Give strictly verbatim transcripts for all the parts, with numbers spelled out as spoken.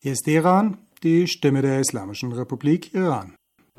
Hier ist Iran, die Stimme der Islamischen Republik Iran.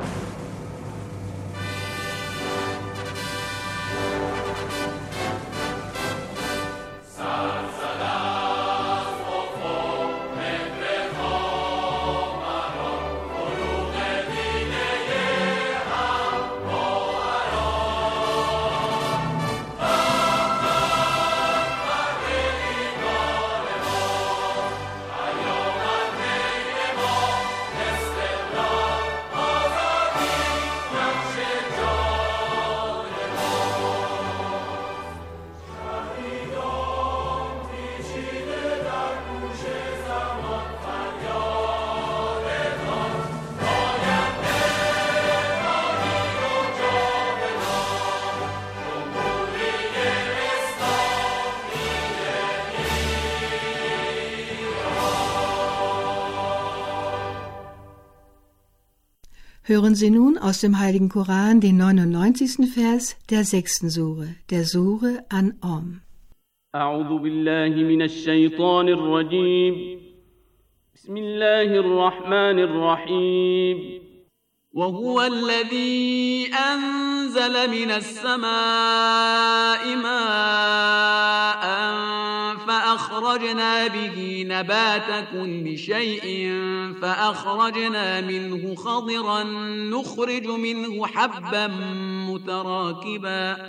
Hören Sie nun aus dem Heiligen Koran den neunundneunzigsten Vers der sechsten Sure, der Sure An'am. أعوذ بالله من الشيطان الرجيم بسم الله الرحمن الرحيم وهو الذي أنزل من السماء ماء فأخرجنا به نبات كل شيء فأخرجنا منه خضرا نخرج منه حبا متراكبا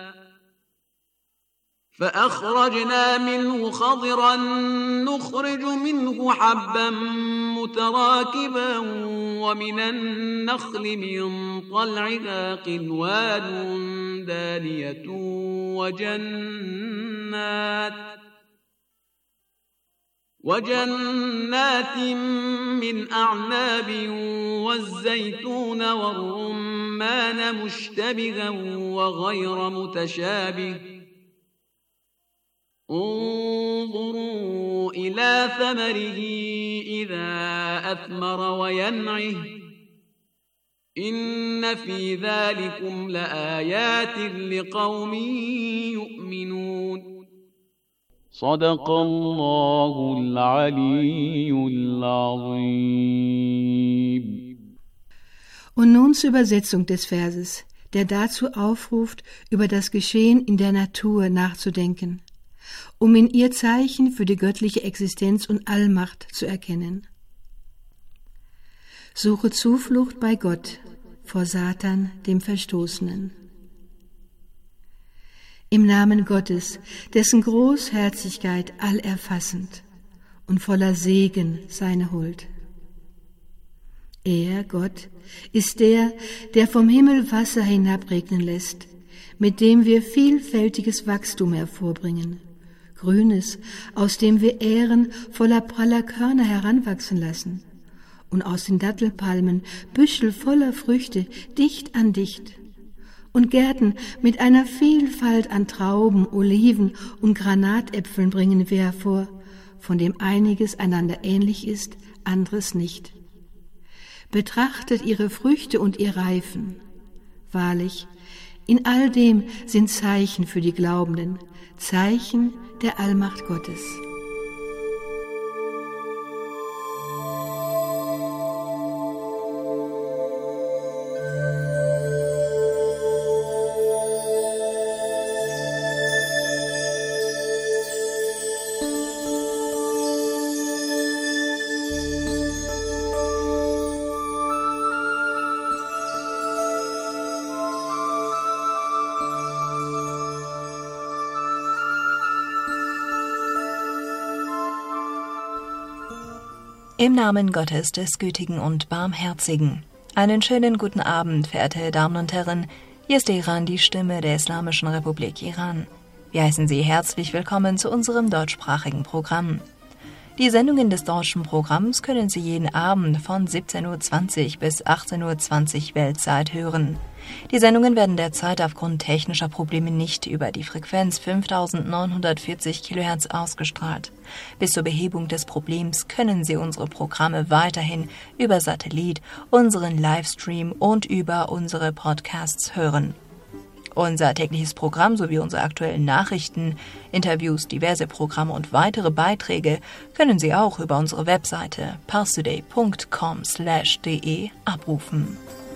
فأخرجنا منه خضرا نخرج منه حبا متراكبا ومن النخل من طلعها قنوان دانية وجنات وجنات من أعناب والزيتون والرمان مشتبها وغير متشابه انظروا إلى ثمره إذا أثمر وينعه إن في ذلكم لآيات لقوم يؤمنون صدق الله العلي العظيم. Und nun zur Übersetzung des Verses, der dazu aufruft, über das Geschehen in der Natur nachzudenken, um in ihr Zeichen für die göttliche Existenz und Allmacht zu erkennen. Suche Zuflucht bei Gott vor Satan, dem Verstoßenen. Im Namen Gottes, dessen Großherzigkeit allerfassend und voller Segen seine Huld. Er, Gott, ist der, der vom Himmel Wasser hinabregnen lässt, mit dem wir vielfältiges Wachstum hervorbringen, Grünes, aus dem wir Ähren voller praller Körner heranwachsen lassen, und aus den Dattelpalmen Büschel voller Früchte dicht an dicht, und Gärten mit einer Vielfalt an Trauben, Oliven und Granatäpfeln bringen wir hervor, von dem einiges einander ähnlich ist, anderes nicht. Betrachtet ihre Früchte und ihr Reifen. Wahrlich, in all dem sind Zeichen für die Glaubenden, Zeichen der Allmacht Gottes. Im Namen Gottes, des Gütigen und Barmherzigen. Einen schönen guten Abend, verehrte Damen und Herren. Hier ist Iran, die Stimme der Islamischen Republik Iran. Wir heißen Sie herzlich willkommen zu unserem deutschsprachigen Programm. Die Sendungen des deutschen Programms können Sie jeden Abend von siebzehn Uhr zwanzig bis achtzehn Uhr zwanzig Weltzeit hören. Die Sendungen werden derzeit aufgrund technischer Probleme nicht über die Frequenz fünftausendneunhundertvierzig Kilohertz ausgestrahlt. Bis zur Behebung des Problems können Sie unsere Programme weiterhin über Satellit, unseren Livestream und über unsere Podcasts hören. Unser tägliches Programm sowie unsere aktuellen Nachrichten, Interviews, diverse Programme und weitere Beiträge können Sie auch über unsere Webseite parstoday punkt com slash de abrufen.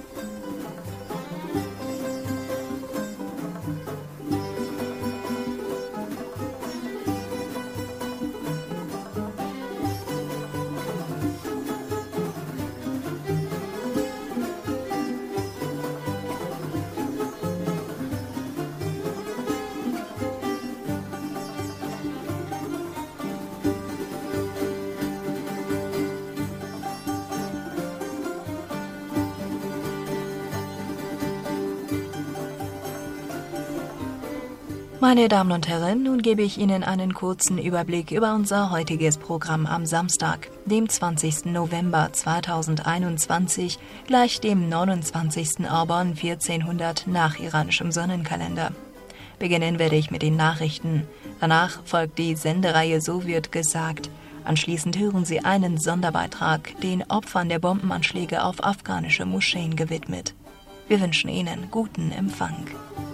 Meine Damen und Herren, nun gebe ich Ihnen einen kurzen Überblick über unser heutiges Programm am Samstag, dem zwanzigsten November zweitausendeinundzwanzig, gleich dem neunundzwanzigsten Orban vierzehnhundert nach iranischem Sonnenkalender. Beginnen werde ich mit den Nachrichten. Danach folgt die Sendereihe So wird gesagt. Anschließend hören Sie einen Sonderbeitrag, den Opfern der Bombenanschläge auf afghanische Moscheen gewidmet. Wir wünschen Ihnen guten Empfang.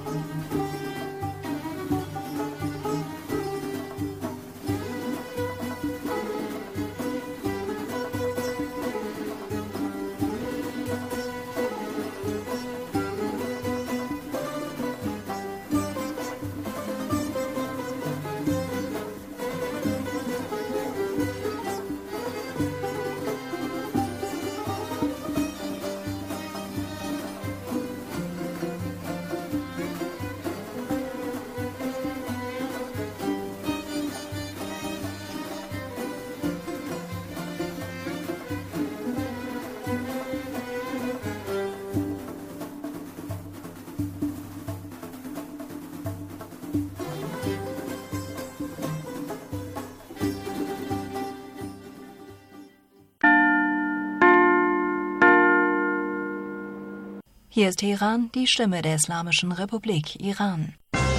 Hier ist Teheran, die Stimme der Islamischen Republik Iran.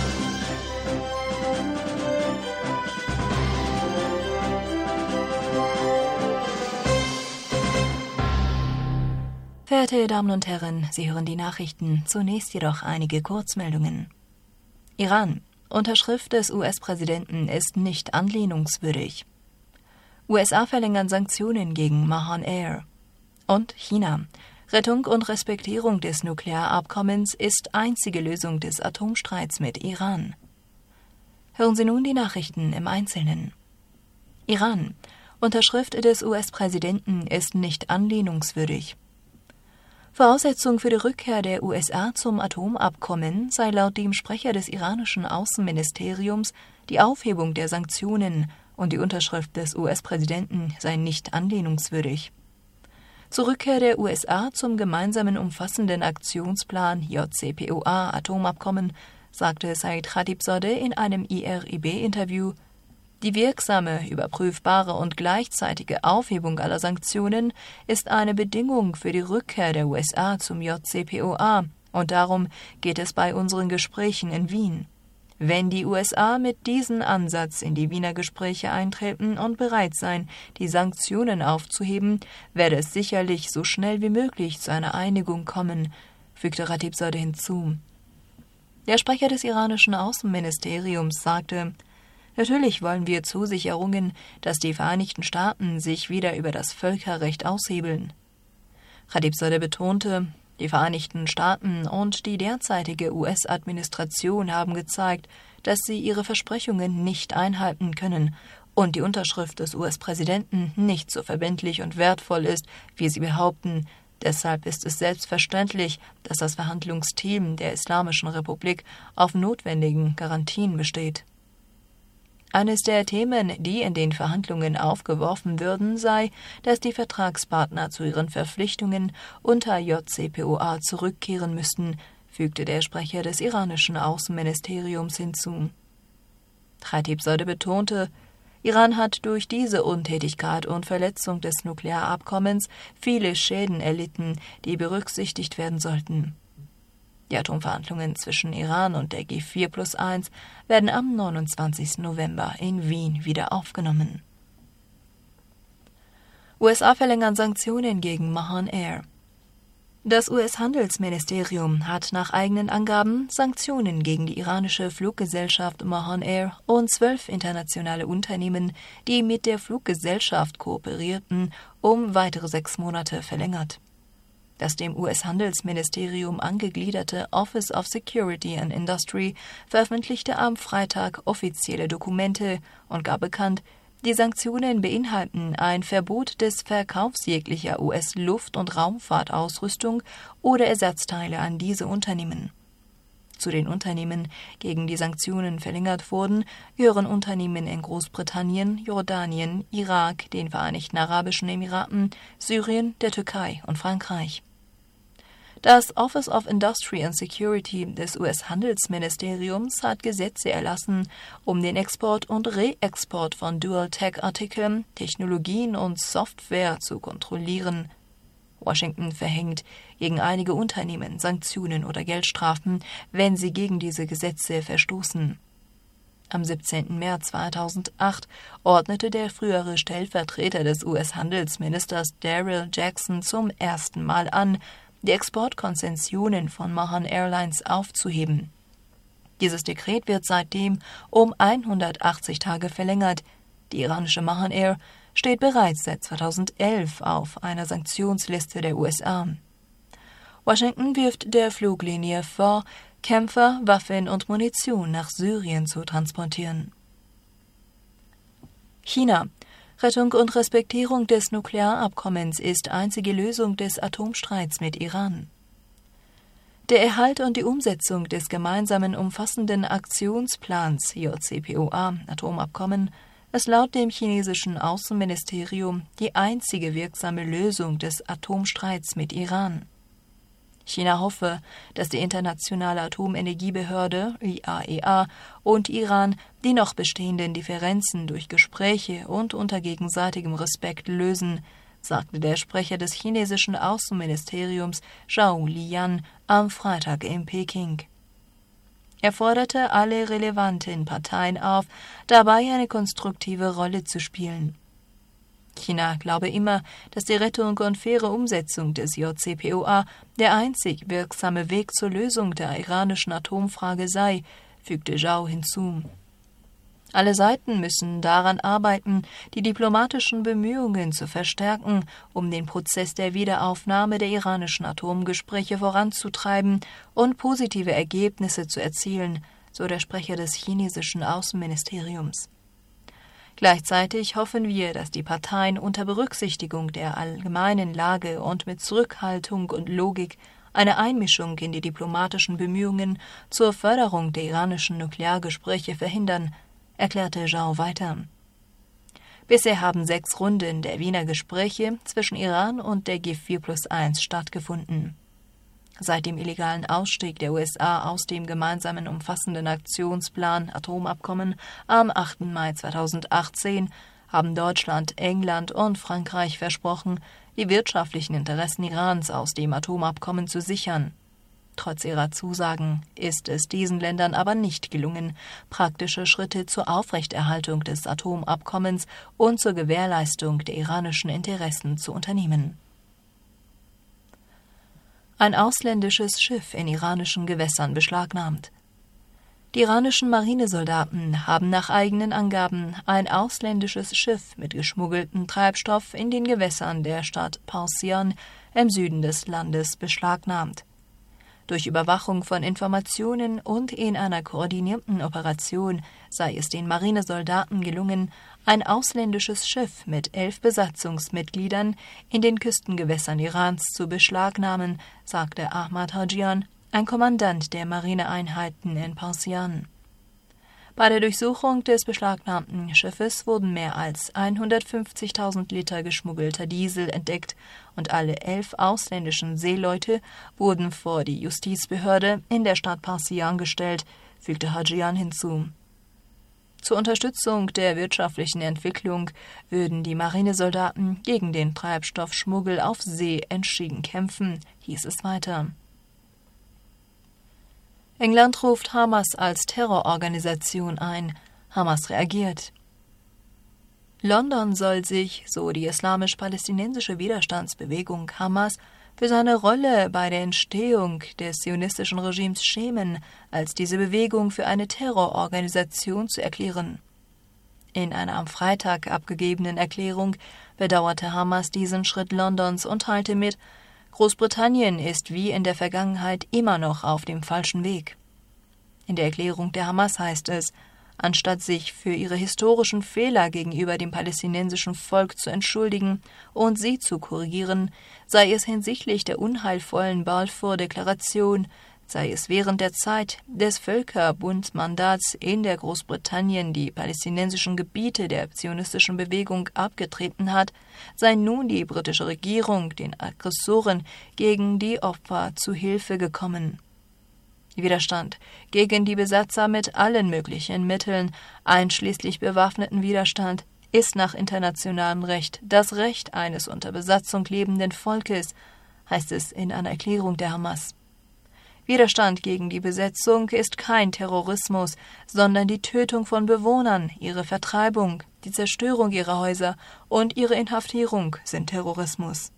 Verehrte Damen und Herren, Sie hören die Nachrichten, zunächst jedoch einige Kurzmeldungen. Iran. Unterschrift des U S-Präsidenten ist nicht anlehnungswürdig. U S A verlängern Sanktionen gegen Mahan Air. Und China. Rettung und Respektierung des Nuklearabkommens ist einzige Lösung des Atomstreits mit Iran. Hören Sie nun die Nachrichten im Einzelnen. Iran. Unterschrift des U S-Präsidenten ist nicht anlehnungswürdig. Voraussetzung für die Rückkehr der U S A zum Atomabkommen sei laut dem Sprecher des iranischen Außenministeriums die Aufhebung der Sanktionen und die Unterschrift des U S-Präsidenten sei nicht anlehnungswürdig. Zur Rückkehr der U S A zum gemeinsamen umfassenden Aktionsplan J C P O A Atomabkommen sagte Said Khatibzadeh in einem I R I B-Interview, die wirksame, überprüfbare und gleichzeitige Aufhebung aller Sanktionen ist eine Bedingung für die Rückkehr der U S A zum J C P O A und darum geht es bei unseren Gesprächen in Wien. Wenn die U S A mit diesem Ansatz in die Wiener Gespräche eintreten und bereit sein, die Sanktionen aufzuheben, werde es sicherlich so schnell wie möglich zu einer Einigung kommen, fügte Khatibzadeh hinzu. Der Sprecher des iranischen Außenministeriums sagte, natürlich wollen wir Zusicherungen, dass die Vereinigten Staaten sich wieder über das Völkerrecht aushebeln. Khatibzadeh betonte, die Vereinigten Staaten und die derzeitige U S-Administration haben gezeigt, dass sie ihre Versprechungen nicht einhalten können und die Unterschrift des U S-Präsidenten nicht so verbindlich und wertvoll ist, wie sie behaupten. Deshalb ist es selbstverständlich, dass das Verhandlungsteam der Islamischen Republik auf notwendigen Garantien besteht. Eines der Themen, die in den Verhandlungen aufgeworfen würden, sei, dass die Vertragspartner zu ihren Verpflichtungen unter J C P O A zurückkehren müssten, fügte der Sprecher des iranischen Außenministeriums hinzu. Khatibzadeh betonte, Iran hat durch diese Untätigkeit und Verletzung des Nuklearabkommens viele Schäden erlitten, die berücksichtigt werden sollten. Die Atomverhandlungen zwischen Iran und der G vier plus eins werden am neunundzwanzigsten November in Wien wieder aufgenommen. U S A verlängern Sanktionen gegen Mahan Air. Das U S-Handelsministerium hat nach eigenen Angaben Sanktionen gegen die iranische Fluggesellschaft Mahan Air und zwölf internationale Unternehmen, die mit der Fluggesellschaft kooperierten, um weitere sechs Monate verlängert. Das dem U S-Handelsministerium angegliederte Office of Security and Industry veröffentlichte am Freitag offizielle Dokumente und gab bekannt, die Sanktionen beinhalten ein Verbot des Verkaufs jeglicher U S-Luft- und Raumfahrtausrüstung oder Ersatzteile an diese Unternehmen. Zu den Unternehmen, gegen die Sanktionen verlängert wurden, gehören Unternehmen in Großbritannien, Jordanien, Irak, den Vereinigten Arabischen Emiraten, Syrien, der Türkei und Frankreich. Das Office of Industry and Security des U S-Handelsministeriums hat Gesetze erlassen, um den Export und Reexport von Dual-Tech-Artikeln, Technologien und Software zu kontrollieren. Washington verhängt gegen einige Unternehmen Sanktionen oder Geldstrafen, wenn sie gegen diese Gesetze verstoßen. Am siebzehnten März zweitausendacht ordnete der frühere Stellvertreter des U S-Handelsministers Daryl Jackson zum ersten Mal an, die Exportkonzessionen von Mahan Airlines aufzuheben. Dieses Dekret wird seitdem um hundertachtzig Tage verlängert. Die iranische Mahan Air steht bereits seit zweitausendelf auf einer Sanktionsliste der U S A. Washington wirft der Fluglinie vor, Kämpfer, Waffen und Munition nach Syrien zu transportieren. China. Rettung und Respektierung des Nuklearabkommens ist einzige Lösung des Atomstreits mit Iran. Der Erhalt und die Umsetzung des gemeinsamen umfassenden Aktionsplans J C P O A Atomabkommen ist laut dem chinesischen Außenministerium die einzige wirksame Lösung des Atomstreits mit Iran. China hoffe, dass die Internationale Atomenergiebehörde I A E A und Iran die noch bestehenden Differenzen durch Gespräche und unter gegenseitigem Respekt lösen, sagte der Sprecher des chinesischen Außenministeriums Zhao Liyan am Freitag in Peking. Er forderte alle relevanten Parteien auf, dabei eine konstruktive Rolle zu spielen. China glaube immer, dass die Rettung und faire Umsetzung des J C P O A der einzig wirksame Weg zur Lösung der iranischen Atomfrage sei, fügte Zhao hinzu. Alle Seiten müssen daran arbeiten, die diplomatischen Bemühungen zu verstärken, um den Prozess der Wiederaufnahme der iranischen Atomgespräche voranzutreiben und positive Ergebnisse zu erzielen, so der Sprecher des chinesischen Außenministeriums. Gleichzeitig hoffen wir, dass die Parteien unter Berücksichtigung der allgemeinen Lage und mit Zurückhaltung und Logik eine Einmischung in die diplomatischen Bemühungen zur Förderung der iranischen Nukleargespräche verhindern, erklärte Zhao weiter. Bisher haben sechs Runden der Wiener Gespräche zwischen Iran und der G vier plus eins stattgefunden. Seit dem illegalen Ausstieg der U S A aus dem gemeinsamen umfassenden Aktionsplan Atomabkommen am achten Mai zweitausendachtzehn haben Deutschland, England und Frankreich versprochen, die wirtschaftlichen Interessen Irans aus dem Atomabkommen zu sichern. Trotz ihrer Zusagen ist es diesen Ländern aber nicht gelungen, praktische Schritte zur Aufrechterhaltung des Atomabkommens und zur Gewährleistung der iranischen Interessen zu unternehmen. Ein ausländisches Schiff in iranischen Gewässern beschlagnahmt. Die iranischen Marinesoldaten haben nach eigenen Angaben ein ausländisches Schiff mit geschmuggeltem Treibstoff in den Gewässern der Stadt Parsian im Süden des Landes beschlagnahmt. Durch Überwachung von Informationen und in einer koordinierten Operation sei es den Marinesoldaten gelungen, ein ausländisches Schiff mit elf Besatzungsmitgliedern in den Küstengewässern Irans zu beschlagnahmen, sagte Ahmad Hajian, ein Kommandant der Marineeinheiten in Parsian. Bei der Durchsuchung des beschlagnahmten Schiffes wurden mehr als hundertfünfzigtausend Liter geschmuggelter Diesel entdeckt und alle elf ausländischen Seeleute wurden vor die Justizbehörde in der Stadt Parsian gestellt, fügte Hajian hinzu. Zur Unterstützung der wirtschaftlichen Entwicklung würden die Marinesoldaten gegen den Treibstoffschmuggel auf See entschieden kämpfen, hieß es weiter. England ruft Hamas als Terrororganisation ein. Hamas reagiert. London soll sich, so die islamisch-palästinensische Widerstandsbewegung Hamas, für seine Rolle bei der Entstehung des zionistischen Regimes schämen, als diese Bewegung für eine Terrororganisation zu erklären. In einer am Freitag abgegebenen Erklärung bedauerte Hamas diesen Schritt Londons und teilte mit, Großbritannien ist wie in der Vergangenheit immer noch auf dem falschen Weg. In der Erklärung der Hamas heißt es, anstatt sich für ihre historischen Fehler gegenüber dem palästinensischen Volk zu entschuldigen und sie zu korrigieren, sei es hinsichtlich der unheilvollen Balfour-Deklaration, sei es während der Zeit des Völkerbundmandats, in der Großbritannien die palästinensischen Gebiete der zionistischen Bewegung abgetreten hat, sei nun die britische Regierung den Aggressoren gegen die Opfer zu Hilfe gekommen. Widerstand gegen die Besatzer mit allen möglichen Mitteln, einschließlich bewaffneten Widerstand, ist nach internationalem Recht das Recht eines unter Besatzung lebenden Volkes, heißt es in einer Erklärung der Hamas. Widerstand gegen die Besetzung ist kein Terrorismus, sondern die Tötung von Bewohnern, ihre Vertreibung, die Zerstörung ihrer Häuser und ihre Inhaftierung sind Terrorismus.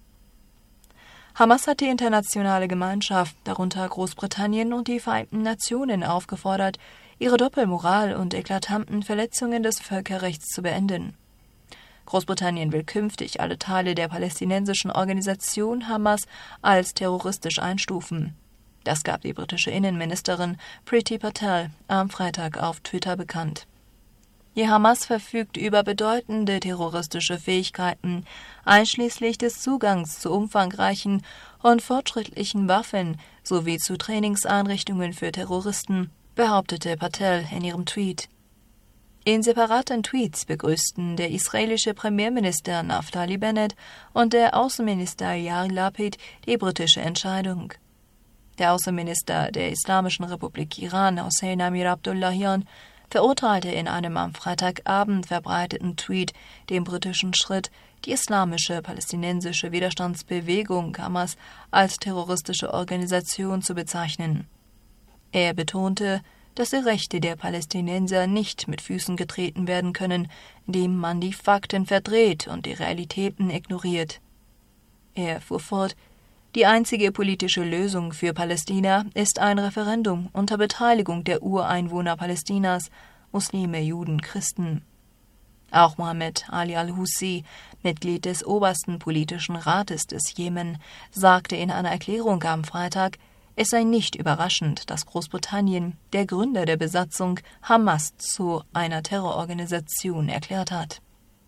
Hamas hat die internationale Gemeinschaft, darunter Großbritannien und die Vereinten Nationen, aufgefordert, ihre Doppelmoral und eklatanten Verletzungen des Völkerrechts zu beenden. Großbritannien will künftig alle Teile der palästinensischen Organisation Hamas als terroristisch einstufen. Das gab die britische Innenministerin Priti Patel am Freitag auf Twitter bekannt. Die Hamas verfügt über bedeutende terroristische Fähigkeiten, einschließlich des Zugangs zu umfangreichen und fortschrittlichen Waffen sowie zu Trainingseinrichtungen für Terroristen, behauptete Patel in ihrem Tweet. In separaten Tweets begrüßten der israelische Premierminister Naftali Bennett und der Außenminister Yair Lapid die britische Entscheidung. Der Außenminister der Islamischen Republik Iran, Hossein Amir-Abdollahian, verurteilte in einem am Freitagabend verbreiteten Tweet den britischen Schritt, die islamische palästinensische Widerstandsbewegung Hamas als terroristische Organisation zu bezeichnen. Er betonte, dass die Rechte der Palästinenser nicht mit Füßen getreten werden können, indem man die Fakten verdreht und die Realitäten ignoriert. Er fuhr fort, die einzige politische Lösung für Palästina ist ein Referendum unter Beteiligung der Ureinwohner Palästinas, Muslime, Juden, Christen. Auch Mohammed Ali al-Hussi, Mitglied des obersten politischen Rates des Jemen, sagte in einer Erklärung am Freitag, es sei nicht überraschend, dass Großbritannien, der Gründer der Besatzung, Hamas zu einer Terrororganisation erklärt hat.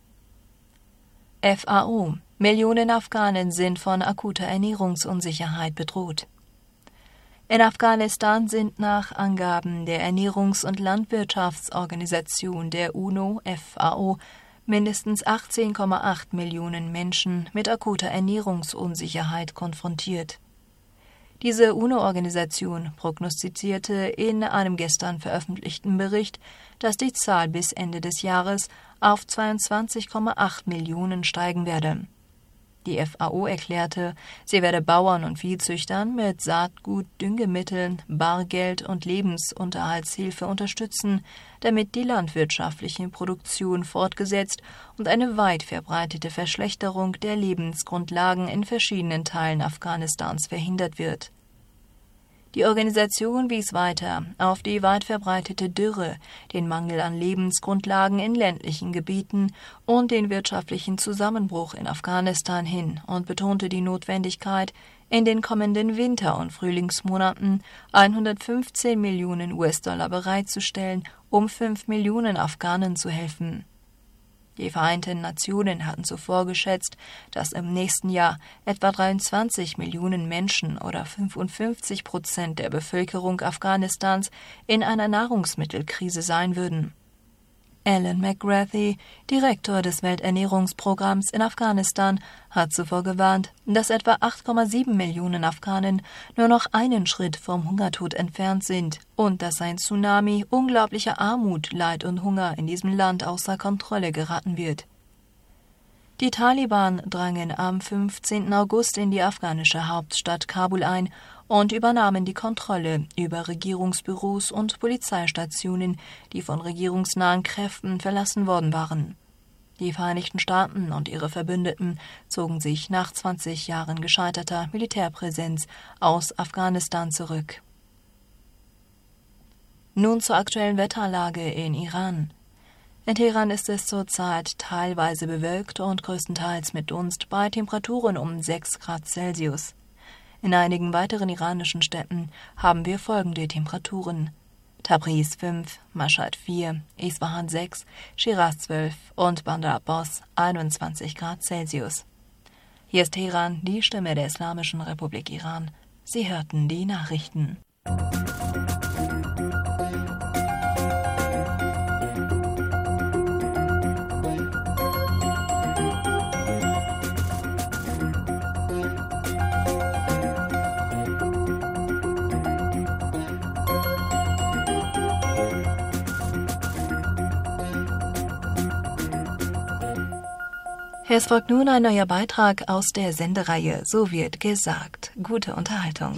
F A O: Millionen Afghanen sind von akuter Ernährungsunsicherheit bedroht. In Afghanistan sind nach Angaben der Ernährungs- und Landwirtschaftsorganisation der UNO F A O mindestens achtzehn Komma acht Millionen Menschen mit akuter Ernährungsunsicherheit konfrontiert. Diese UNO-Organisation prognostizierte in einem gestern veröffentlichten Bericht, dass die Zahl bis Ende des Jahres auf zweiundzwanzig Komma acht Millionen steigen werde. Die F A O erklärte, sie werde Bauern und Viehzüchtern mit Saatgut, Düngemitteln, Bargeld und Lebensunterhaltshilfe unterstützen, damit die landwirtschaftliche Produktion fortgesetzt und eine weit verbreitete Verschlechterung der Lebensgrundlagen in verschiedenen Teilen Afghanistans verhindert wird. Die Organisation wies weiter auf die weit verbreitete Dürre, den Mangel an Lebensgrundlagen in ländlichen Gebieten und den wirtschaftlichen Zusammenbruch in Afghanistan hin und betonte die Notwendigkeit, in den kommenden Winter- und Frühlingsmonaten hundertfünfzehn Millionen U S-Dollar bereitzustellen, um fünf Millionen Afghanen zu helfen. Die Vereinten Nationen hatten zuvor geschätzt, dass im nächsten Jahr etwa dreiundzwanzig Millionen Menschen oder fünfundfünfzig Prozent der Bevölkerung Afghanistans in einer Nahrungsmittelkrise sein würden. Alan McGrathy, Direktor des Welternährungsprogramms in Afghanistan, hat zuvor gewarnt, dass etwa acht Komma sieben Millionen Afghanen nur noch einen Schritt vom Hungertod entfernt sind und dass ein Tsunami unglaublicher Armut, Leid und Hunger in diesem Land außer Kontrolle geraten wird. Die Taliban drangen am fünfzehnten August in die afghanische Hauptstadt Kabul ein und übernahmen die Kontrolle über Regierungsbüros und Polizeistationen, die von regierungsnahen Kräften verlassen worden waren. Die Vereinigten Staaten und ihre Verbündeten zogen sich nach zwanzig Jahren gescheiterter Militärpräsenz aus Afghanistan zurück. Nun zur aktuellen Wetterlage in Iran. In Teheran ist es zurzeit teilweise bewölkt und größtenteils mit Dunst bei Temperaturen um sechs Grad Celsius. In einigen weiteren iranischen Städten haben wir folgende Temperaturen: Tabriz fünf, Mashhad vier, Isfahan sechs, Schiraz zwölf und Bandar Abbas einundzwanzig Grad Celsius. Hier ist Teheran, die Stimme der Islamischen Republik Iran. Sie hörten die Nachrichten. Es folgt nun ein neuer Beitrag aus der Sendereihe So wird gesagt. Gute Unterhaltung.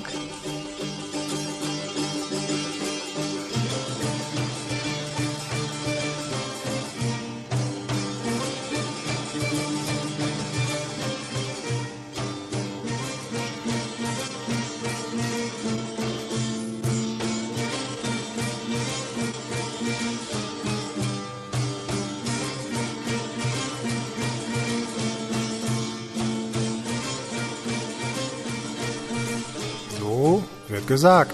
So wird gesagt.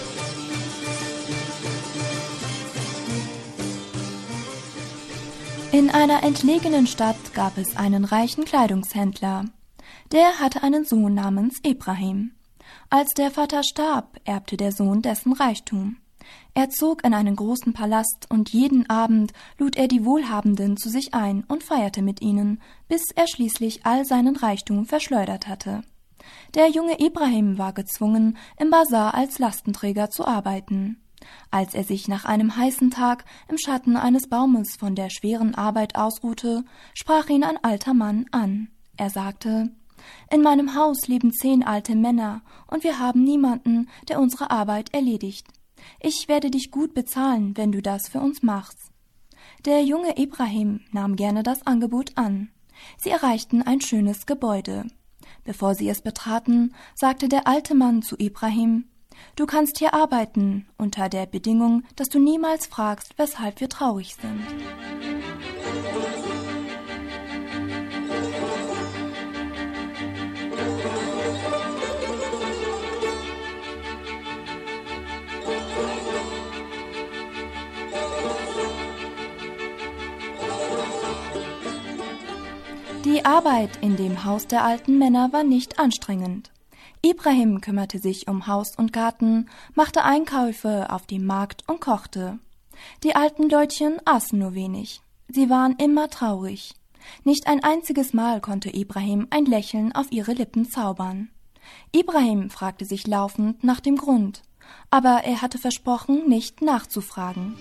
In einer entlegenen Stadt gab es einen reichen Kleidungshändler. Der hatte einen Sohn namens Ibrahim. Als der Vater starb, erbte der Sohn dessen Reichtum. Er zog in einen großen Palast und jeden Abend lud er die Wohlhabenden zu sich ein und feierte mit ihnen, bis er schließlich all seinen Reichtum verschleudert hatte. Der junge Ibrahim war gezwungen, im Basar als Lastenträger zu arbeiten. Als er sich nach einem heißen Tag im Schatten eines Baumes von der schweren Arbeit ausruhte, sprach ihn ein alter Mann an. Er sagte: »In meinem Haus leben zehn alte Männer, und wir haben niemanden, der unsere Arbeit erledigt. Ich werde dich gut bezahlen, wenn du das für uns machst.« Der junge Ibrahim nahm gerne das Angebot an. Sie erreichten ein schönes Gebäude. Bevor sie es betraten, sagte der alte Mann zu Ibrahim: »Du kannst hier arbeiten, unter der Bedingung, dass du niemals fragst, weshalb wir traurig sind.« Die Arbeit in dem Haus der alten Männer war nicht anstrengend. Ibrahim kümmerte sich um Haus und Garten, machte Einkäufe auf dem Markt und kochte. Die alten Leutchen aßen nur wenig. Sie waren immer traurig. Nicht ein einziges Mal konnte Ibrahim ein Lächeln auf ihre Lippen zaubern. Ibrahim fragte sich laufend nach dem Grund, aber er hatte versprochen, nicht nachzufragen.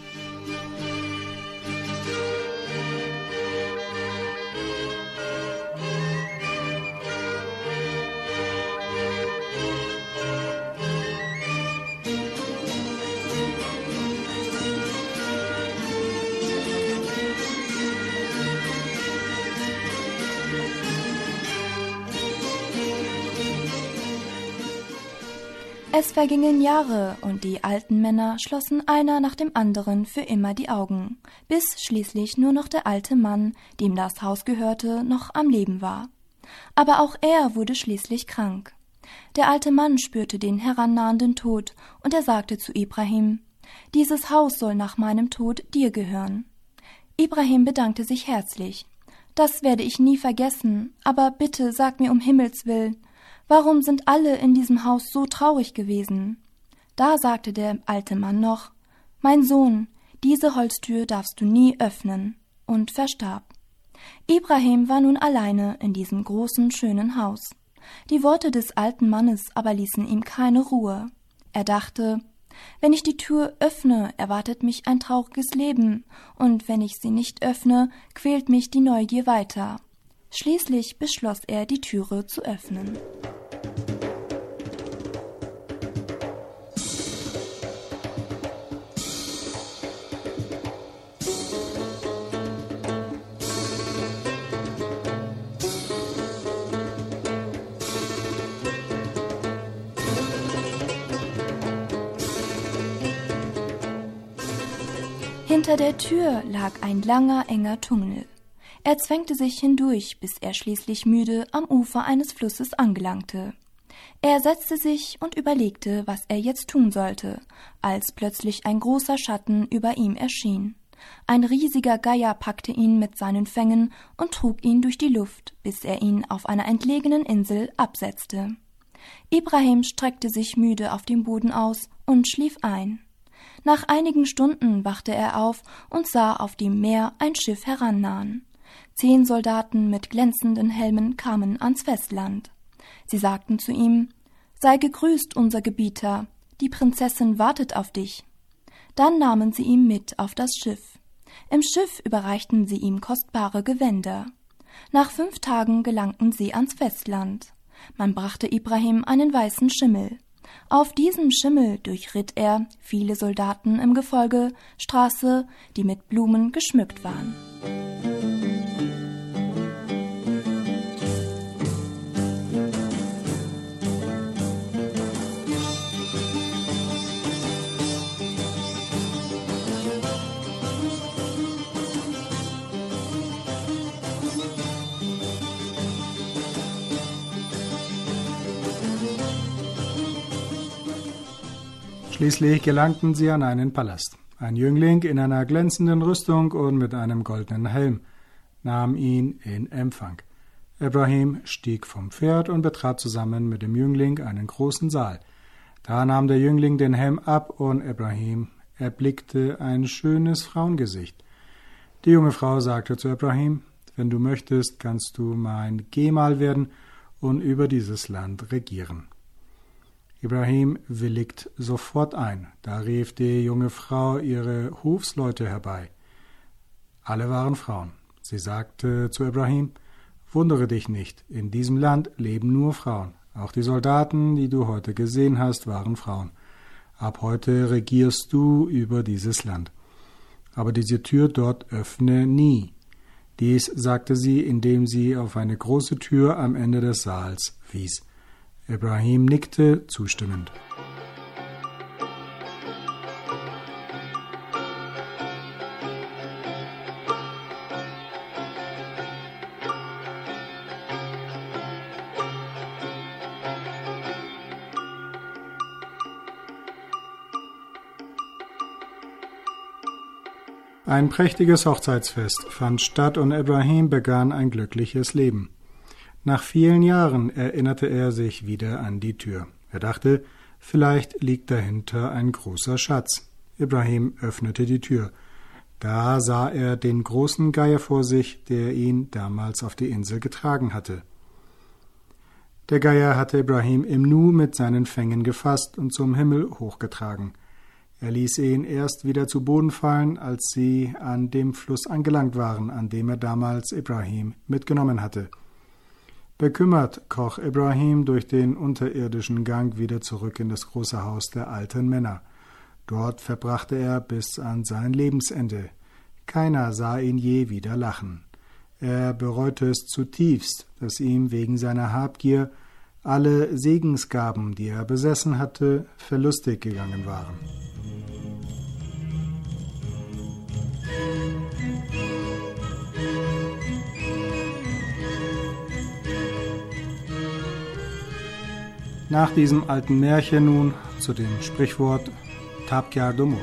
Es vergingen Jahre und die alten Männer schlossen einer nach dem anderen für immer die Augen, bis schließlich nur noch der alte Mann, dem das Haus gehörte, noch am Leben war. Aber auch er wurde schließlich krank. Der alte Mann spürte den herannahenden Tod und er sagte zu Ibrahim: »Dieses Haus soll nach meinem Tod dir gehören.« Ibrahim bedankte sich herzlich. »Das werde ich nie vergessen, aber bitte sag mir um Himmels willen, warum sind alle in diesem Haus so traurig gewesen?« Da sagte der alte Mann noch: »Mein Sohn, diese Holztür darfst du nie öffnen«, und verstarb. Ibrahim war nun alleine in diesem großen, schönen Haus. Die Worte des alten Mannes aber ließen ihm keine Ruhe. Er dachte: »Wenn ich die Tür öffne, erwartet mich ein trauriges Leben, und wenn ich sie nicht öffne, quält mich die Neugier weiter.« Schließlich beschloss er, die Türe zu öffnen. Hinter der Tür lag ein langer, enger Tunnel. Er zwängte sich hindurch, bis er schließlich müde am Ufer eines Flusses angelangte. Er setzte sich und überlegte, was er jetzt tun sollte, als plötzlich ein großer Schatten über ihm erschien. Ein riesiger Geier packte ihn mit seinen Fängen und trug ihn durch die Luft, bis er ihn auf einer entlegenen Insel absetzte. Ibrahim streckte sich müde auf dem Boden aus und schlief ein. Nach einigen Stunden wachte er auf und sah auf dem Meer ein Schiff herannahen. Zehn Soldaten mit glänzenden Helmen kamen ans Festland. Sie sagten zu ihm: »Sei gegrüßt, unser Gebieter, die Prinzessin wartet auf dich.« Dann nahmen sie ihn mit auf das Schiff. Im Schiff überreichten sie ihm kostbare Gewänder. Nach fünf Tagen gelangten sie ans Festland. Man brachte Ibrahim einen weißen Schimmel. Auf diesem Schimmel durchritt er, viele Soldaten im Gefolge, Straße, die mit Blumen geschmückt waren. Schließlich gelangten sie an einen Palast. Ein Jüngling in einer glänzenden Rüstung und mit einem goldenen Helm nahm ihn in Empfang. Ibrahim stieg vom Pferd und betrat zusammen mit dem Jüngling einen großen Saal. Da nahm der Jüngling den Helm ab und Ibrahim erblickte ein schönes Frauengesicht. Die junge Frau sagte zu Ibrahim: »Wenn du möchtest, kannst du mein Gemahl werden und über dieses Land regieren.« Ibrahim willigt sofort ein. Da rief die junge Frau ihre Hofsleute herbei. Alle waren Frauen. Sie sagte zu Ibrahim: »Wundere dich nicht, in diesem Land leben nur Frauen. Auch die Soldaten, die du heute gesehen hast, waren Frauen. Ab heute regierst du über dieses Land. Aber diese Tür dort öffne nie.« Dies sagte sie, indem sie auf eine große Tür am Ende des Saals wies. Ibrahim nickte zustimmend. Ein prächtiges Hochzeitsfest fand statt und Ibrahim begann ein glückliches Leben. Nach vielen Jahren erinnerte er sich wieder an die Tür. Er dachte, vielleicht liegt dahinter ein großer Schatz. Ibrahim öffnete die Tür. Da sah er den großen Geier vor sich, der ihn damals auf die Insel getragen hatte. Der Geier hatte Ibrahim im Nu mit seinen Fängen gefasst und zum Himmel hochgetragen. Er ließ ihn erst wieder zu Boden fallen, als sie an dem Fluss angelangt waren, an dem er damals Ibrahim mitgenommen hatte. Bekümmert kroch Ibrahim durch den unterirdischen Gang wieder zurück in das große Haus der alten Männer. Dort verbrachte er bis an sein Lebensende. Keiner sah ihn je wieder lachen. Er bereute es zutiefst, dass ihm wegen seiner Habgier alle Segensgaben, die er besessen hatte, verlustig gegangen waren. Nach diesem alten Märchen nun zu dem Sprichwort Tab Domurt.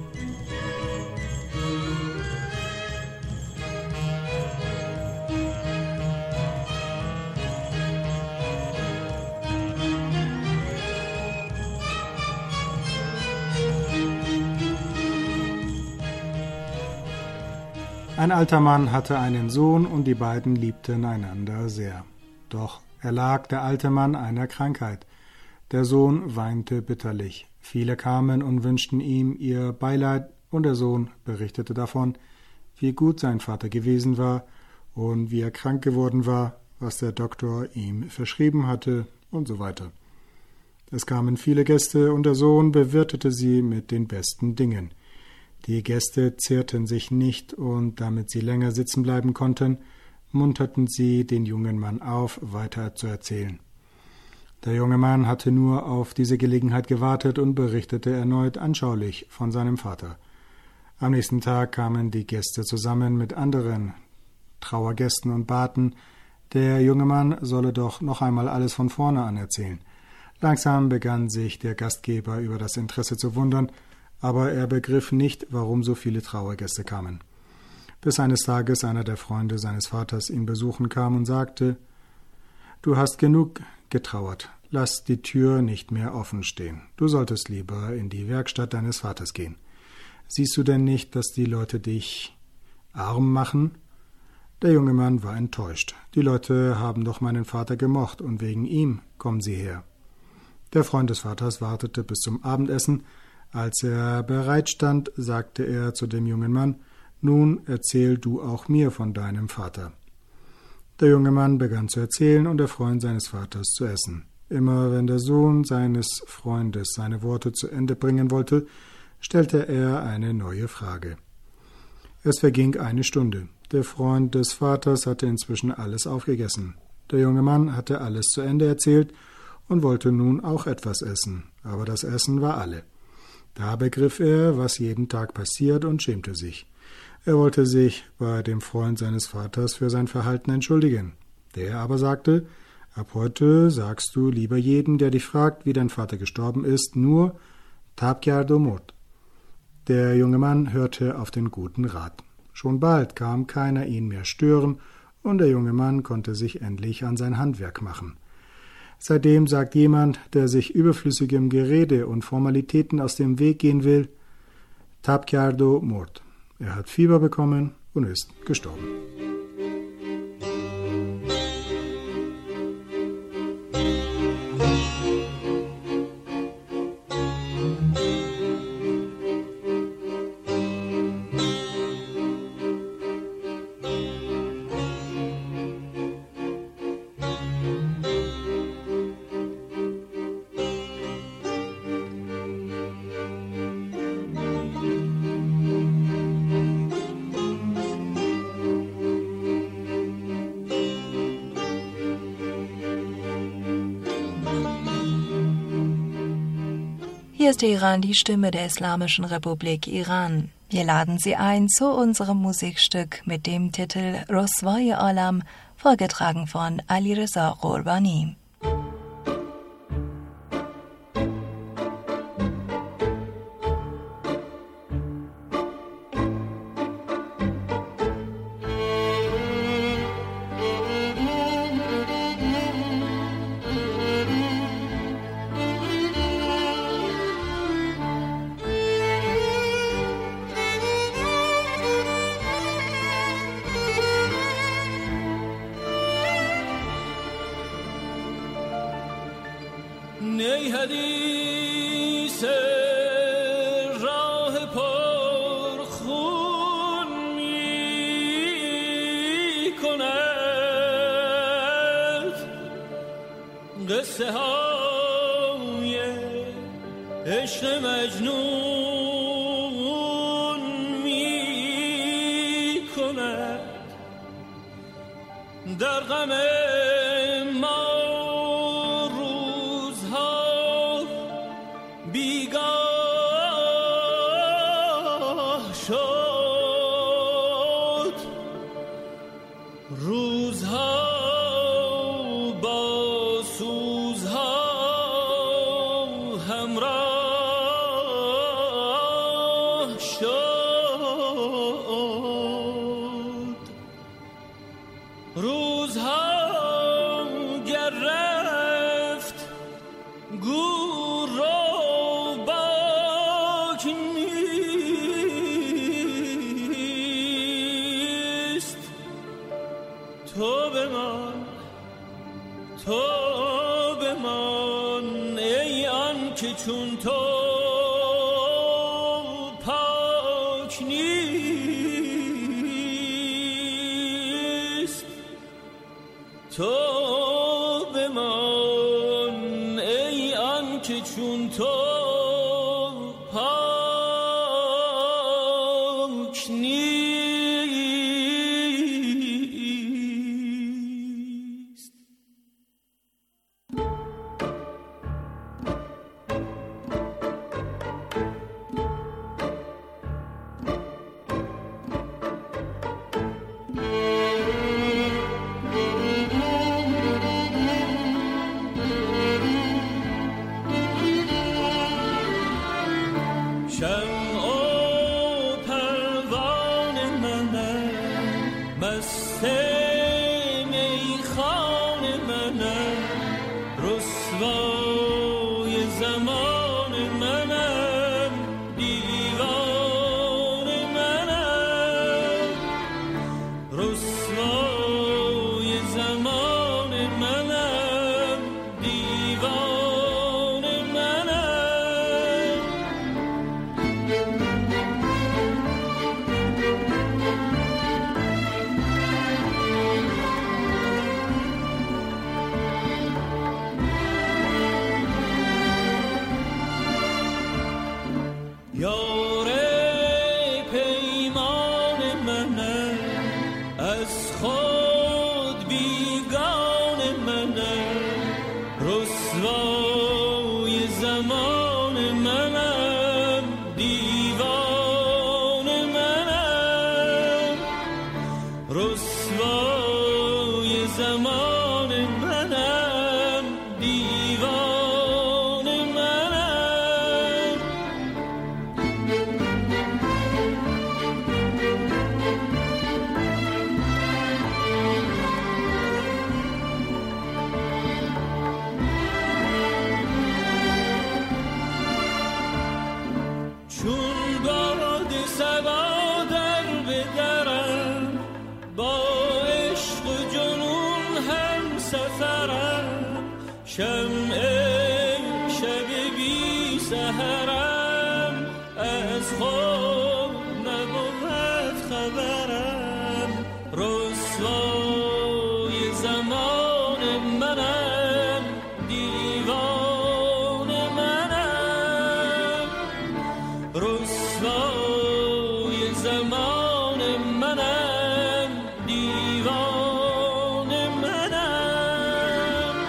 Ein alter Mann hatte einen Sohn und die beiden liebten einander sehr. Doch erlag der alte Mann einer Krankheit. Der Sohn weinte bitterlich. Viele kamen und wünschten ihm ihr Beileid, und der Sohn berichtete davon, wie gut sein Vater gewesen war und wie er krank geworden war, was der Doktor ihm verschrieben hatte und so weiter. Es kamen viele Gäste, und der Sohn bewirtete sie mit den besten Dingen. Die Gäste zehrten sich nicht, und damit sie länger sitzen bleiben konnten, munterten sie den jungen Mann auf, weiter zu erzählen. Der junge Mann hatte nur auf diese Gelegenheit gewartet und berichtete erneut anschaulich von seinem Vater. Am nächsten Tag kamen die Gäste zusammen mit anderen Trauergästen und baten, der junge Mann solle doch noch einmal alles von vorne an erzählen. Langsam begann sich der Gastgeber über das Interesse zu wundern, aber er begriff nicht, warum so viele Trauergäste kamen. Bis eines Tages einer der Freunde seines Vaters ihn besuchen kam und sagte: »Du hast genug getrauert, lass die Tür nicht mehr offen stehen. Du solltest lieber in die Werkstatt deines Vaters gehen. Siehst du denn nicht, dass die Leute dich arm machen?« Der junge Mann war enttäuscht. Die Leute haben doch meinen Vater gemocht, und wegen ihm kommen sie her. Der Freund des Vaters wartete bis zum Abendessen. Als er bereit stand, sagte er zu dem jungen Mann: »Nun erzähl du auch mir von deinem Vater.« Der junge Mann begann zu erzählen und der Freund seines Vaters zu essen. Immer wenn der Sohn seines Freundes seine Worte zu Ende bringen wollte, stellte er eine neue Frage. Es verging eine Stunde. Der Freund des Vaters hatte inzwischen alles aufgegessen. Der junge Mann hatte alles zu Ende erzählt und wollte nun auch etwas essen, aber das Essen war alle. Da begriff er, was jeden Tag passiert, und schämte sich. Er wollte sich bei dem Freund seines Vaters für sein Verhalten entschuldigen. Der aber sagte: »Ab heute sagst du lieber jedem, der dich fragt, wie dein Vater gestorben ist, nur Tab Yardo Mord.« Der junge Mann hörte auf den guten Rat. Schon bald kam keiner ihn mehr stören, und der junge Mann konnte sich endlich an sein Handwerk machen. Seitdem sagt jemand, der sich überflüssigem Gerede und Formalitäten aus dem Weg gehen will: Tab Yardo Mord. Er hat Fieber bekommen und ist gestorben. Hier ist Iran, die Stimme der Islamischen Republik Iran. Wir laden Sie ein zu unserem Musikstück mit dem Titel Roswai Alam, vorgetragen von Alireza Ghorbani. نی حدیث راه پرخون می کند قصه های عشق مجنون می کند در غم چون تو پاک نیست تو بمان ای آن که چون تو پاک نیست. از خود بیگان منم، رسوای زمان منم، دیوان منم، رسوای زمان منم، دیوان منم. چون باد صبا در بدرم، با عشق و جنون هم سفرم، شمع شب بی سحرم، از خود نبود خبرم، رسوای زمان منم، دیوان منم، رسوای زمان منم، دیوان منم.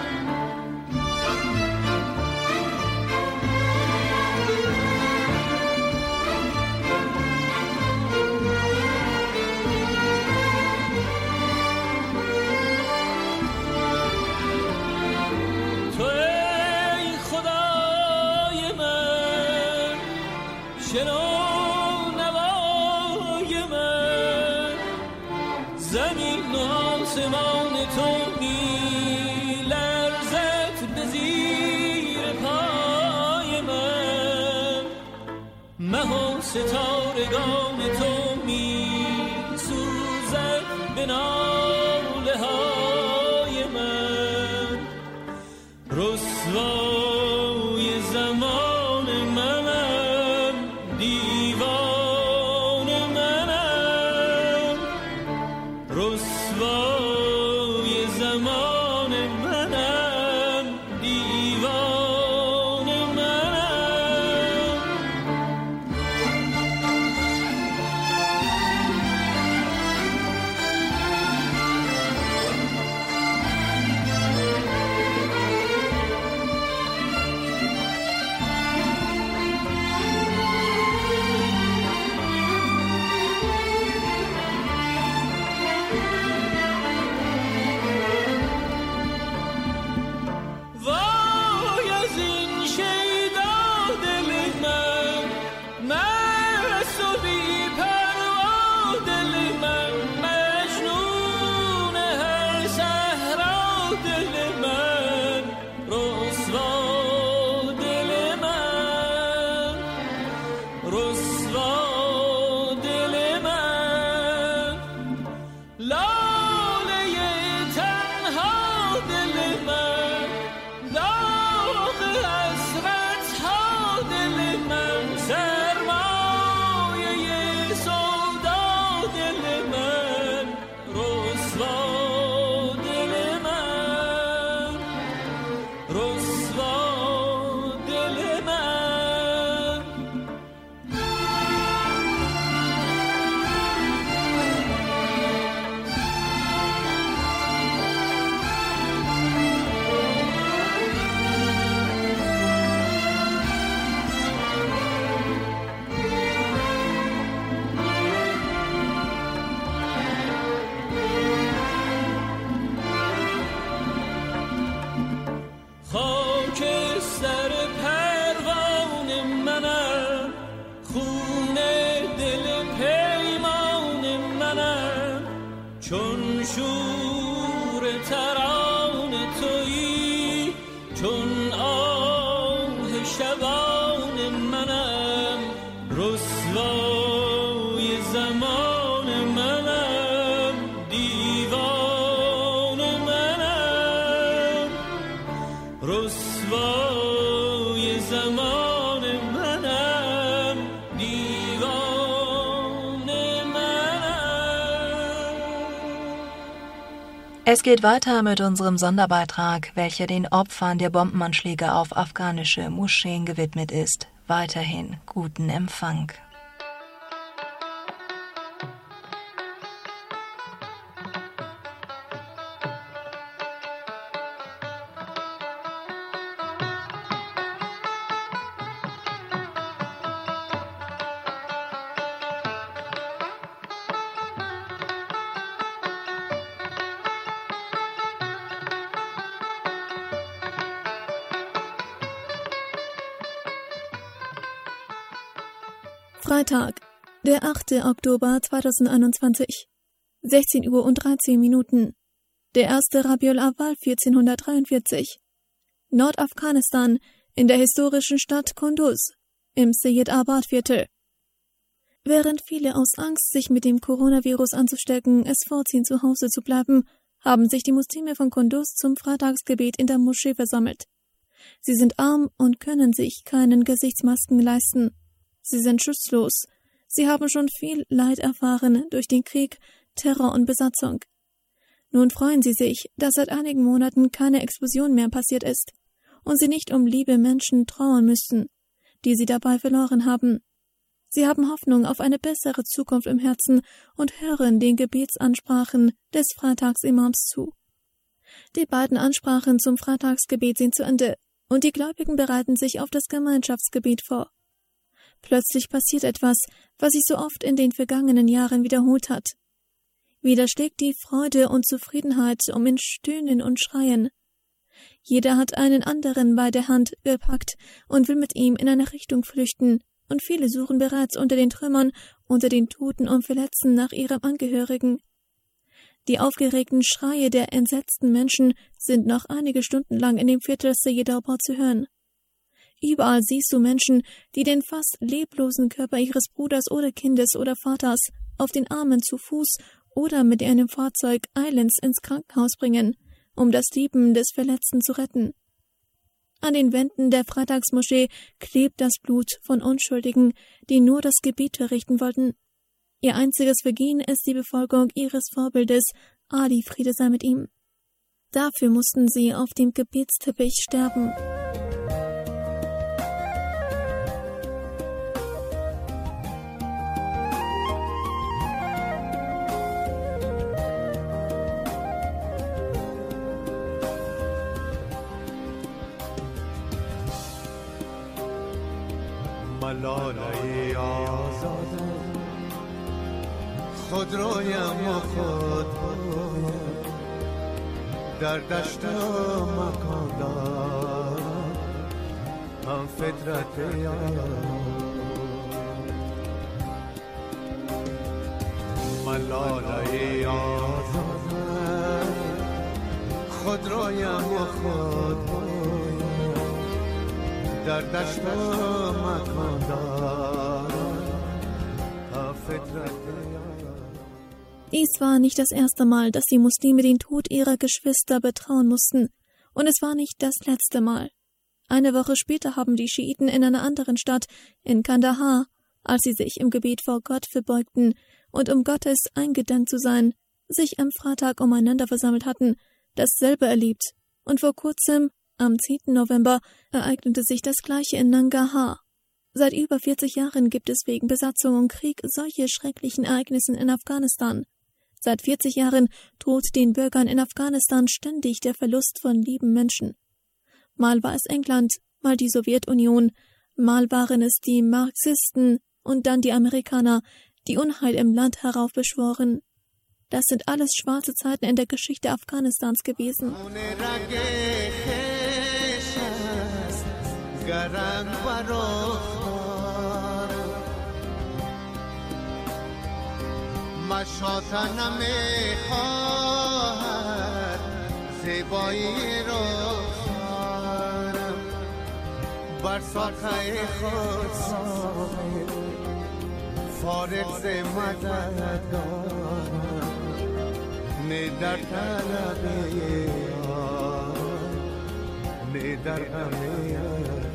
تو ای خدای من، شنو نوای من، زمین و آسمان تو می لرزد به زیر پای من، مه و ستارگان تو می سوزد به ناله های من، رسوای زمان منم، دیوان منم، رسوای زمان منم، دیوان منم. وای از این شیدا دل من، مست و بی پروا دل من، مجنون هر صحرا دل من، رسوا دل من، رسوا دل من، لاله تنها دل من، داغ حسرت ها دل من، سرمایه سودا دل من، رسوا دل من، رسوا دل من. خاکستر پروان منم، خون دل پیمان منم، چون شور تران تویی، چون آه شبان منم، رسوای زمان منم، دیوان منم، رسوای زمان منم، دیوان منم. Es geht weiter mit unserem Sonderbeitrag, welcher den Opfern der Bombenanschläge auf afghanische Moscheen gewidmet ist. Weiterhin guten Empfang. Freitag, der achte Oktober zweitausendeinundzwanzig, sechzehn Uhr und dreizehn Minuten. Der erste Rabiul Awwal vierzehnhundertdreiundvierzig. Nordafghanistan, in der historischen Stadt Kunduz, im Seyyid-Abad-Viertel. Während viele aus Angst, sich mit dem Coronavirus anzustecken, es vorziehen, zu Hause zu bleiben, haben sich die Muslime von Kunduz zum Freitagsgebet in der Moschee versammelt. Sie sind arm und können sich keinen Gesichtsmasken leisten. Sie sind schutzlos. Sie haben schon viel Leid erfahren durch den Krieg, Terror und Besatzung. Nun freuen sie sich, dass seit einigen Monaten keine Explosion mehr passiert ist und sie nicht um liebe Menschen trauern müssten, die sie dabei verloren haben. Sie haben Hoffnung auf eine bessere Zukunft im Herzen und hören den Gebetsansprachen des Freitagsimams zu. Die beiden Ansprachen zum Freitagsgebet sind zu Ende und die Gläubigen bereiten sich auf das Gemeinschaftsgebet vor. Plötzlich passiert etwas, was sich so oft in den vergangenen Jahren wiederholt hat. Wieder schlägt die Freude und Zufriedenheit um in Stöhnen und Schreien. Jeder hat einen anderen bei der Hand gepackt und will mit ihm in eine Richtung flüchten, und viele suchen bereits unter den Trümmern, unter den Toten und Verletzten nach ihrem Angehörigen. Die aufgeregten Schreie der entsetzten Menschen sind noch einige Stunden lang in dem Viertel Seyyid-Abad zu hören. Überall siehst du Menschen, die den fast leblosen Körper ihres Bruders oder Kindes oder Vaters auf den Armen zu Fuß oder mit einem Fahrzeug eilends ins Krankenhaus bringen, um das Leben des Verletzten zu retten. An den Wänden der Freitagsmoschee klebt das Blut von Unschuldigen, die nur das Gebet verrichten wollten. Ihr einziges Vergehen ist die Befolgung ihres Vorbildes, Ali, Friede sei mit ihm. Dafür mussten sie auf dem Gebetsteppich sterben. ملالای آزادم خود رویم و خود بایم در دشت مکان دارم هم فطرت یارم ملالای آزادم خود رویم و خود بایم در دشت مکان دارم هم فطرت یارم. Dies war nicht das erste Mal, dass die Muslime den Tod ihrer Geschwister betrauen mussten, und es war nicht das letzte Mal. Eine Woche später haben die Schiiten in einer anderen Stadt, in Kandahar, als sie sich im Gebet vor Gott verbeugten und um Gottes eingedenk zu sein, sich am Freitag umeinander versammelt hatten, dasselbe erlebt, und vor kurzem, am zehnten November, ereignete sich das Gleiche in Nangarhar. Seit über vierzig Jahren gibt es wegen Besatzung und Krieg solche schrecklichen Ereignisse in Afghanistan. Seit vierzig Jahren droht den Bürgern in Afghanistan ständig der Verlust von lieben Menschen. Mal war es England, mal die Sowjetunion, mal waren es die Marxisten und dann die Amerikaner, die Unheil im Land heraufbeschworen. Das sind alles schwarze Zeiten in der Geschichte Afghanistans gewesen. مشاتنم خواهد زیبایی رخسارم بر ساقه خود صاحب فارغ ز مددگارم نه در طلب یار نه در غم یار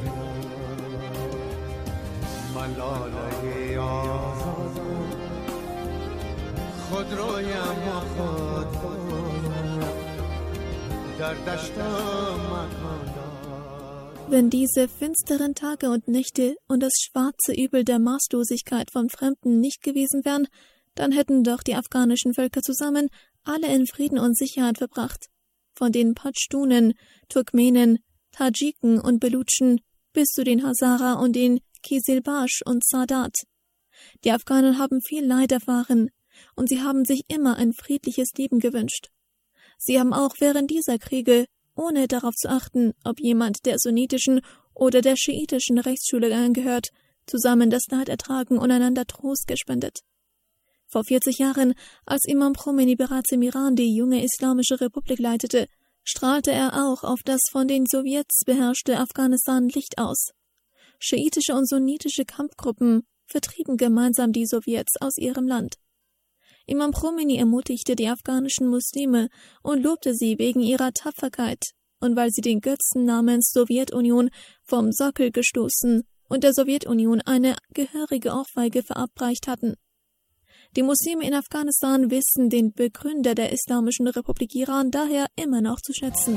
ملالای آزادم خود رویم و خود بایم در دشت مکان دارم. Wenn diese finsteren Tage und Nächte und das schwarze Übel der Maßlosigkeit von Fremden nicht gewesen wären, dann hätten doch die afghanischen Völker zusammen alle in Frieden und Sicherheit verbracht. Von den Pashtunen, Turkmenen, Tadschiken und Belutschen bis zu den Hazara und den Kizilbash und Sadat. Die Afghanen haben viel Leid erfahren, und sie haben sich immer ein friedliches Leben gewünscht. Sie haben auch während dieser Kriege, ohne darauf zu achten, ob jemand der sunnitischen oder der schiitischen Rechtsschule angehört, zusammen das Leid ertragen und einander Trost gespendet. Vor vierzig Jahren, als Imam Khomeini bereits im Iran die junge Islamische Republik leitete, strahlte er auch auf das von den Sowjets beherrschte Afghanistan Licht aus. Schiitische und sunnitische Kampfgruppen vertrieben gemeinsam die Sowjets aus ihrem Land. Imam Khomeini ermutigte die afghanischen Muslime und lobte sie wegen ihrer Tapferkeit und weil sie den Götzen namens Sowjetunion vom Sockel gestoßen und der Sowjetunion eine gehörige Ohrfeige verabreicht hatten. Die Muslime in Afghanistan wissen den Begründer der Islamischen Republik Iran daher immer noch zu schätzen.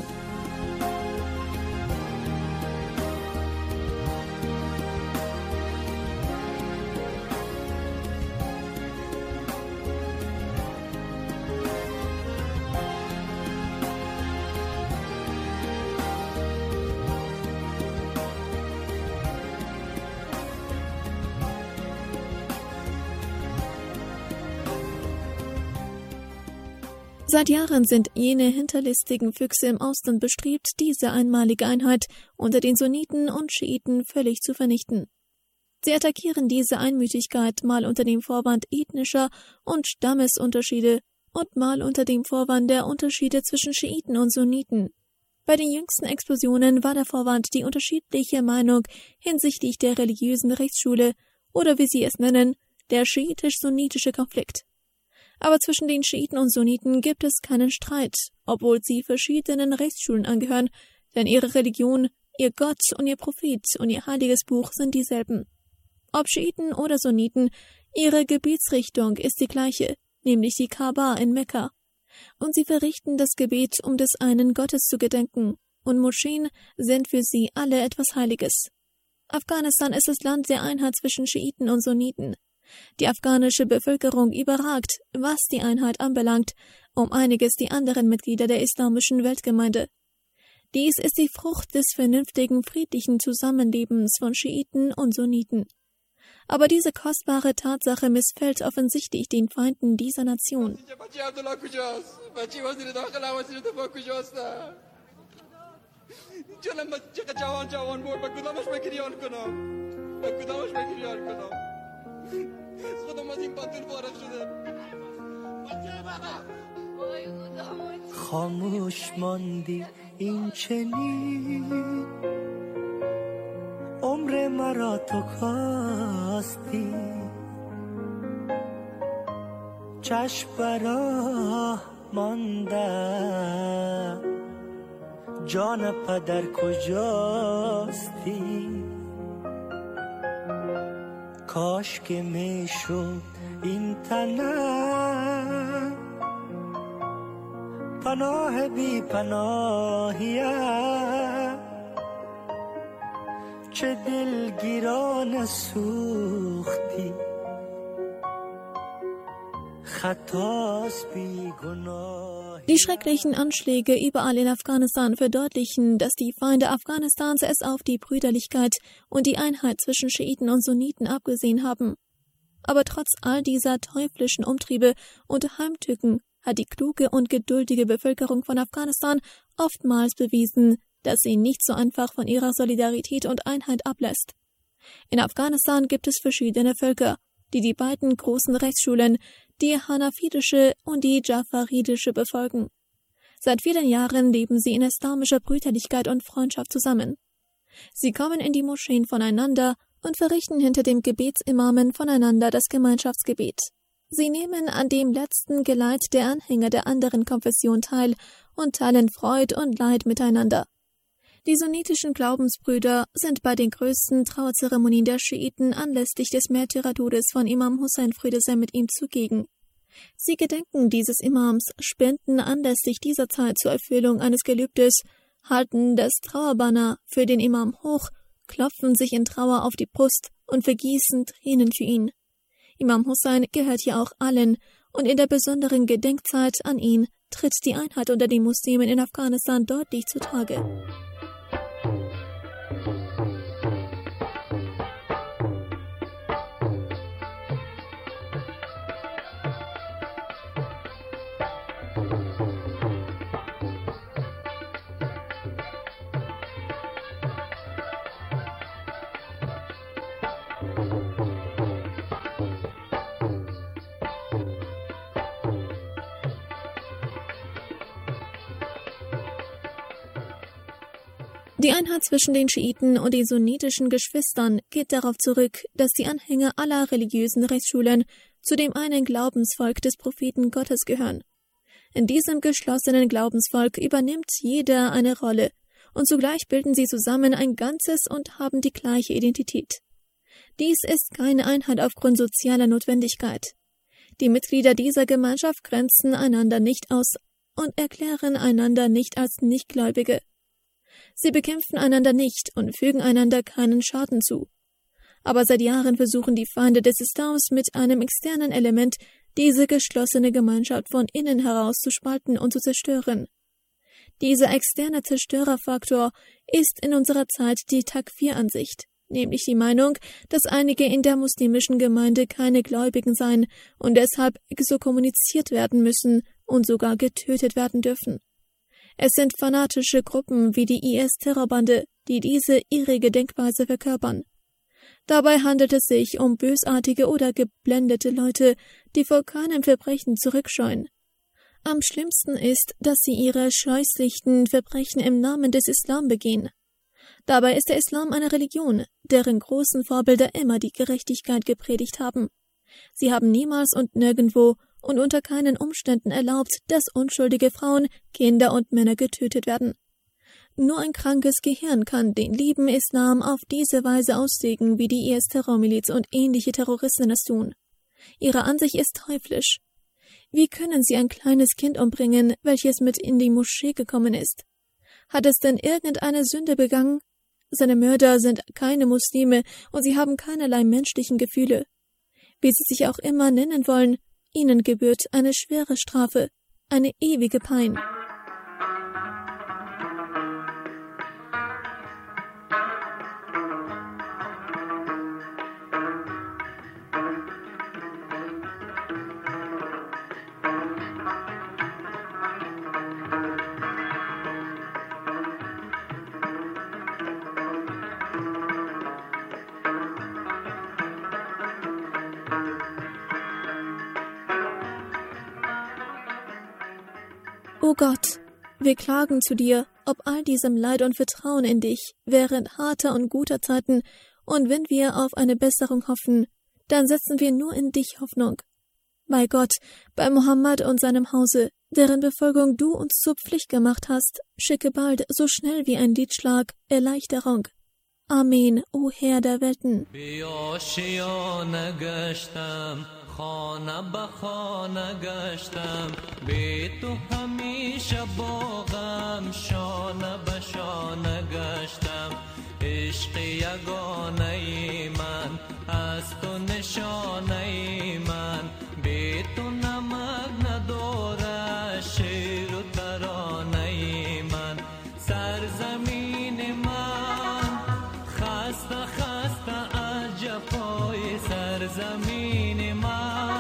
Seit Jahren sind jene hinterlistigen Füchse im Osten bestrebt, diese einmalige Einheit unter den Sunniten und Schiiten völlig zu vernichten. Sie attackieren diese Einmütigkeit mal unter dem Vorwand ethnischer und Stammesunterschiede und mal unter dem Vorwand der Unterschiede zwischen Schiiten und Sunniten. Bei den jüngsten Explosionen war der Vorwand die unterschiedliche Meinung hinsichtlich der religiösen Rechtsschule oder wie sie es nennen, der schiitisch-sunnitische Konflikt. Aber zwischen den Schiiten und Sunniten gibt es keinen Streit, obwohl sie verschiedenen Rechtsschulen angehören, denn ihre Religion, ihr Gott und ihr Prophet und ihr heiliges Buch sind dieselben. Ob Schiiten oder Sunniten, ihre Gebetsrichtung ist die gleiche, nämlich die Kaaba in Mekka. Und sie verrichten das Gebet, um des einen Gottes zu gedenken, und Moscheen sind für sie alle etwas Heiliges. Afghanistan ist das Land der Einheit zwischen Schiiten und Sunniten. Die afghanische Bevölkerung überragt, was die Einheit anbelangt, um einiges die anderen Mitglieder der islamischen Weltgemeinde. Dies ist die Frucht des vernünftigen, friedlichen Zusammenlebens von Schiiten und Sunniten. Aber diese kostbare Tatsache missfällt offensichtlich den Feinden dieser Nation. خاموش ماندی این چنین عمر مرا تو کاستی چشم براه مانده جان پدر کجاستی کاش که میشد این تنم پناه بی پناهیم چه دلگیران سوختی خطاست بی گناه. Die schrecklichen Anschläge überall in Afghanistan verdeutlichen, dass die Feinde Afghanistans es auf die Brüderlichkeit und die Einheit zwischen Schiiten und Sunniten abgesehen haben. Aber trotz all dieser teuflischen Umtriebe und Heimtücken hat die kluge und geduldige Bevölkerung von Afghanistan oftmals bewiesen, dass sie nicht so einfach von ihrer Solidarität und Einheit ablässt. In Afghanistan gibt es verschiedene Völker, die die beiden großen Rechtsschulen, die hanafidische und die jafaridische, befolgen. Seit vielen Jahren leben sie in islamischer Brüderlichkeit und Freundschaft zusammen. Sie kommen in die Moscheen voneinander und verrichten hinter dem Gebetsimamen voneinander das Gemeinschaftsgebet. Sie nehmen an dem letzten Geleit der Anhänger der anderen Konfession teil und teilen Freud und Leid miteinander. Die sunnitischen Glaubensbrüder sind bei den größten Trauerzeremonien der Schiiten anlässlich des Märtyrertodes von Imam Hussein, Friede sei mit ihm, zugegen. Sie gedenken dieses Imams, spenden anlässlich dieser Zeit zur Erfüllung eines Gelübdes, halten das Trauerbanner für den Imam hoch, klopfen sich in Trauer auf die Brust und vergießen Tränen für ihn. Imam Hussein gehört hier auch allen, und in der besonderen Gedenkzeit an ihn tritt die Einheit unter den Muslimen in Afghanistan deutlich zutage. Die Einheit zwischen den Schiiten und den sunnitischen Geschwistern geht darauf zurück, dass die Anhänger aller religiösen Rechtsschulen zu dem einen Glaubensvolk des Propheten Gottes gehören. In diesem geschlossenen Glaubensvolk übernimmt jeder eine Rolle, und zugleich bilden sie zusammen ein Ganzes und haben die gleiche Identität. Dies ist keine Einheit aufgrund sozialer Notwendigkeit. Die Mitglieder dieser Gemeinschaft grenzen einander nicht aus und erklären einander nicht als Nichtgläubige. Sie bekämpfen einander nicht und fügen einander keinen Schaden zu. Aber seit Jahren versuchen die Feinde des Islams mit einem externen Element diese geschlossene Gemeinschaft von innen heraus zu spalten und zu zerstören. Dieser externe Zerstörerfaktor ist in unserer Zeit die Takfir-Ansicht, nämlich die Meinung, dass einige in der muslimischen Gemeinde keine Gläubigen seien und deshalb exkommuniziert werden müssen und sogar getötet werden dürfen. Es sind fanatische Gruppen wie die I S-Terrorbande, die diese irrige Denkweise verkörpern. Dabei handelt es sich um bösartige oder geblendete Leute, die vor keinem Verbrechen zurückscheuen. Am schlimmsten ist, dass sie ihre scheußlichsten Verbrechen im Namen des Islam begehen. Dabei ist der Islam eine Religion, deren großen Vorbilder immer die Gerechtigkeit gepredigt haben. Sie haben niemals und nirgendwo und unter keinen Umständen erlaubt, dass unschuldige Frauen, Kinder und Männer getötet werden. Nur ein krankes Gehirn kann den lieben Islam auf diese Weise auslegen, wie die I S-Terrormiliz und ähnliche Terroristen es tun. Ihre Ansicht ist teuflisch. Wie können sie ein kleines Kind umbringen, welches mit in die Moschee gekommen ist? Hat es denn irgendeine Sünde begangen? Seine Mörder sind keine Muslime und sie haben keinerlei menschlichen Gefühle. Wie sie sich auch immer nennen wollen, ihnen gebührt eine schwere Strafe, eine ewige Pein. O Gott, wir klagen zu dir, ob all diesem Leid und Vertrauen in dich während harter und guter Zeiten, und wenn wir auf eine Besserung hoffen, dann setzen wir nur in dich Hoffnung. Bei Gott, bei Mohammed und seinem Hause, deren Befolgung du uns zur Pflicht gemacht hast, schicke bald, so schnell wie ein Liedschlag, Erleichterung. Amen, o Herr der Welten. خانه به خانه گشتم به تو همیشه باغم شانه به شانه گشتم عشق یگانه من از تو نشانه من به تو نمک نداره شعر و ترانه من سرزمین من خسته خسته از جفای سرزمین من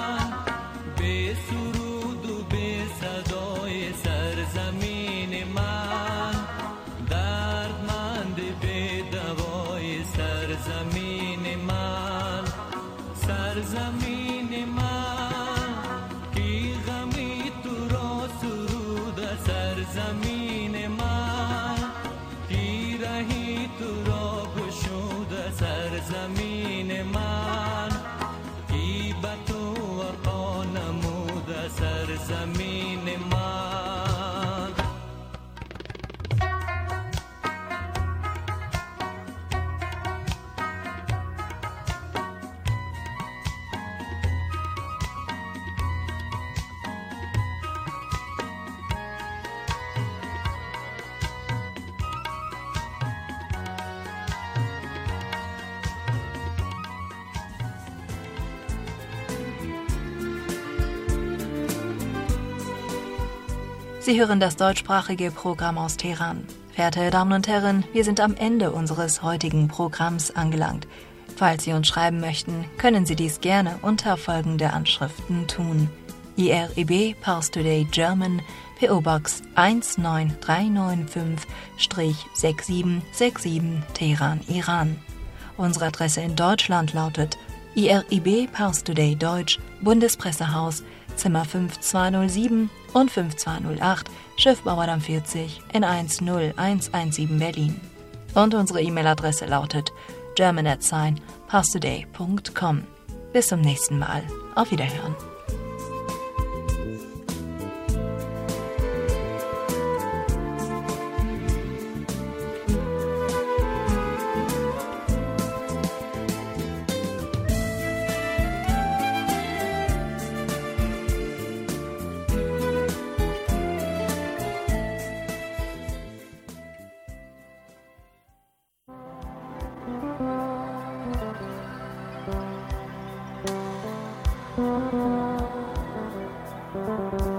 Sie hören das deutschsprachige Programm aus Teheran. Verehrte Damen und Herren, wir sind am Ende unseres heutigen Programms angelangt. Falls Sie uns schreiben möchten, können Sie dies gerne unter folgende Anschriften tun. I R I B Pars Today German, P O Box eins neun drei neun fünf sechs sieben sechs sieben Teheran, Iran. Unsere Adresse in Deutschland lautet I R I B Pars Today Deutsch, Bundespressehaus, Zimmer fünf zwei null sieben und fünf zwei null acht, Schiffbauerdamm vierzig in eins null eins eins sieben Berlin. Und unsere E-Mail-Adresse lautet german at sign pasttoday punkt com. Bis zum nächsten Mal. Auf Wiederhören. Thank you.